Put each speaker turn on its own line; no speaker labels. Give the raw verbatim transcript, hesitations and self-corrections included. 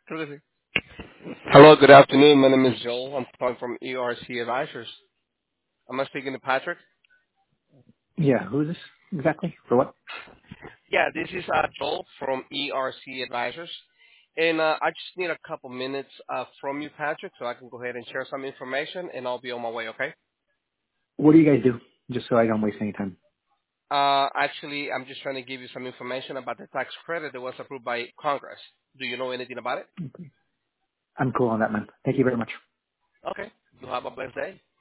Creo que sí. Hello, good afternoon. My name is Joel. I'm calling from E R C Advisors. Am I speaking to Patrick?
Yeah, who's this exactly? For what?
Yeah, this is uh, Joel from E R C Advisors. And uh, I just need a couple minutes uh, from you, Patrick, so I can go ahead and share some information, and I'll be on my way, okay?
What do you guys do? Just so I don't waste any time.
Uh, actually, I'm just trying to give you some information about the tax credit that was approved by Congress. Do you know anything about it?
I'm cool on that, man. Thank you very much.
Okay. You have a blessed day.